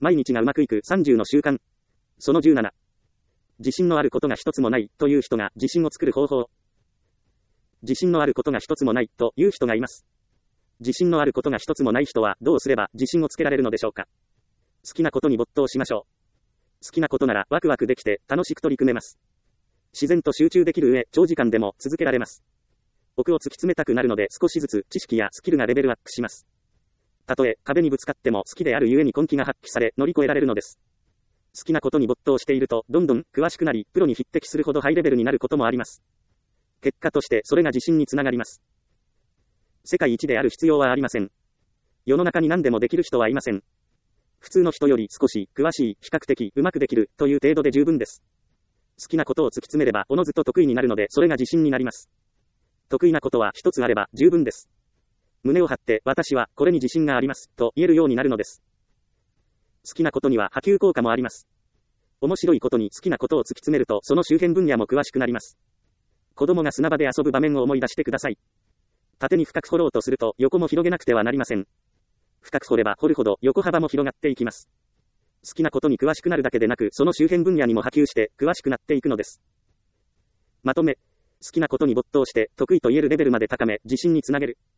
毎日がうまくいく30の習慣。その17。自信のあることが一つもないという人が自信を作る方法。自信のあることが一つもないという人がいます。自信のあることが一つもない人はどうすれば自信をつけられるのでしょうか。好きなことに没頭しましょう。好きなことならワクワクできて楽しく取り組めます。自然と集中できる上、長時間でも続けられます。奥を突き詰めたくなるので少しずつ知識やスキルがレベルアップします。たとえ壁にぶつかっても好きであるゆえに根気が発揮され乗り越えられるのです。好きなことに没頭しているとどんどん詳しくなりプロに匹敵するほどハイレベルになることもあります。結果としてそれが自信につながります。世界一である必要はありません。世の中に何でもできる人はいません。普通の人より少し詳しい、比較的うまくできるという程度で十分です。好きなことを突き詰めればおのずと得意になるのでそれが自信になります。得意なことは一つあれば十分です。胸を張って私はこれに自信がありますと言えるようになるのです。好きなことには波及効果もあります。面白いことに好きなことを突き詰めるとその周辺分野も詳しくなります。子供が砂場で遊ぶ場面を思い出してください。縦に深く掘ろうとすると横も広げなくてはなりません。深く掘れば掘るほど横幅も広がっていきます。好きなことに詳しくなるだけでなくその周辺分野にも波及して詳しくなっていくのです。まとめ、好きなことに没頭して得意と言えるレベルまで高め自信につなげる。